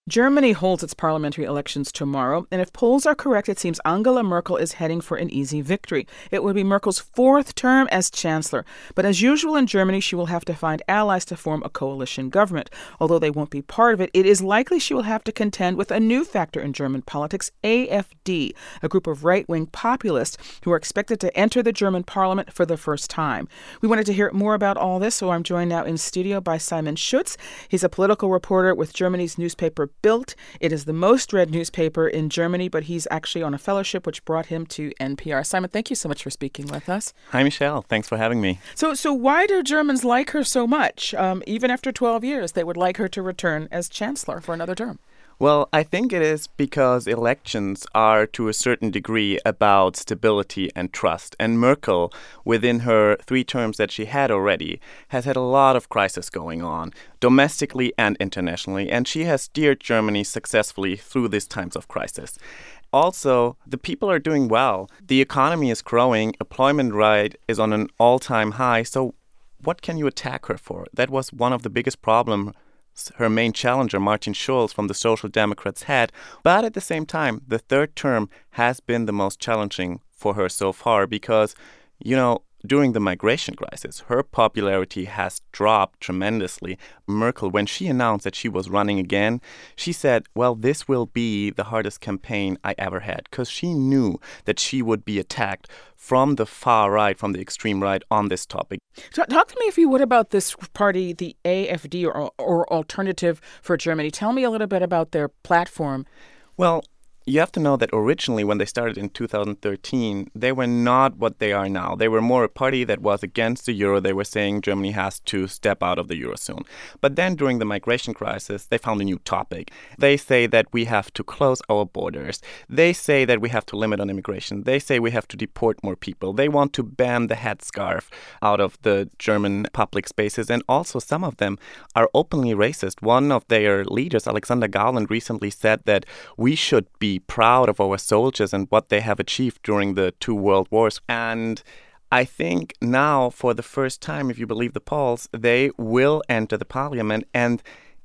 Germany holds its parliamentary elections tomorrow, and if polls are correct, it seems Angela Merkel is heading for an easy victory. It would be Merkel's fourth term as chancellor, but as usual in Germany, she will have to find allies to form a coalition government. Although they won't be part of it, it is likely she will have to contend with a new factor in German politics, AfD, a group of right-wing populists who are expected to enter the German parliament for the first time. We wanted to hear more about all this, so I'm joined now in studio by Simon Schutz. He's a political reporter with Germany's newspaper Bild. It is the most read newspaper in Germany, but he's actually on a fellowship which brought him to NPR. Simon, thank you so much for speaking with us. Hi, Michelle. Thanks for having me. So why do Germans like her so much? Even after 12 years, they would like her to return as chancellor for another term. Well, I think it is because elections are, to a certain degree, about stability and trust. And Merkel, within her 3 terms that she had already, has had a lot of crisis going on, domestically and internationally. And she has steered Germany successfully through these times of crisis. Also, the people are doing well. The economy is growing. Employment rate is on an all-time high. So what can you attack her for? That was one of the biggest problems her main challenger, Martin Schulz from the Social Democrats, had. But at the same time, the 3rd term has been the most challenging for her so far because, during the migration crisis, her popularity has dropped tremendously. Merkel, when she announced that she was running again, she said, well, this will be the hardest campaign I ever had, because she knew that she would be attacked from the far right, from the extreme right on this topic. Talk to me, if you would, about this party, the AfD, or Alternative for Germany. Tell me a little bit about their platform. Well, you have to know that originally, when they started in 2013, they were not what they are now. They were more a party that was against the euro. They were saying Germany has to step out of the euro soon. But then during the migration crisis, they found a new topic. They say that we have to close our borders. They say that we have to limit on immigration. They say we have to deport more people. They want to ban the headscarf out of the German public spaces. And also some of them are openly racist. One of their leaders, Alexander Gauland, recently said that we should be proud of our soldiers and what they have achieved during the 2 world wars. And I think now, for the first time, if you believe the polls, they will enter the parliament. And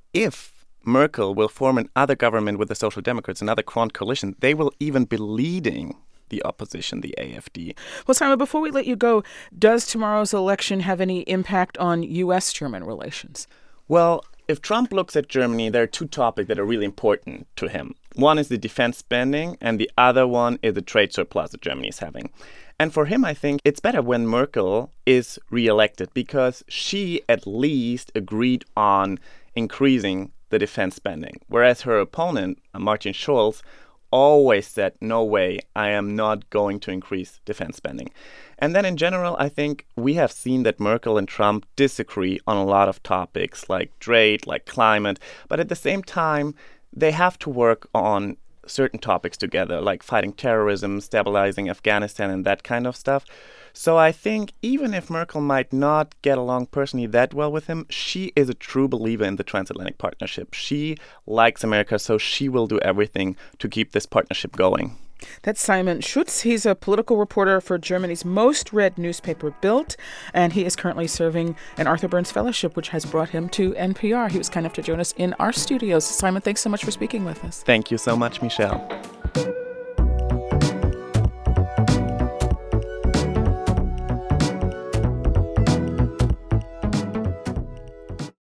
if Merkel will form another government with the Social Democrats, another Grand coalition, they will even be leading the opposition, the AfD. Well, Simon, before we let you go, does tomorrow's election have any impact on U.S.-German relations? Well, if Trump looks at Germany, there are 2 topics that are really important to him. One is the defense spending, and the other one is the trade surplus that Germany is having. And for him, I think it's better when Merkel is reelected because she at least agreed on increasing the defense spending, whereas her opponent, Martin Schulz, always said, no way, I am not going to increase defense spending. And then in general, I think we have seen that Merkel and Trump disagree on a lot of topics like trade, like climate. But at the same time, they have to work on certain topics together, like fighting terrorism, stabilizing Afghanistan, and that kind of stuff. So I think even if Merkel might not get along personally that well with him, she is a true believer in the transatlantic partnership. She likes America, so she will do everything to keep this partnership going. That's Simon Schutz. He's a political reporter for Germany's most read newspaper, Bild, and he is currently serving an Arthur Burns Fellowship, which has brought him to NPR. He was kind enough to join us in our studios. Simon, thanks so much for speaking with us. Thank you so much, Michelle.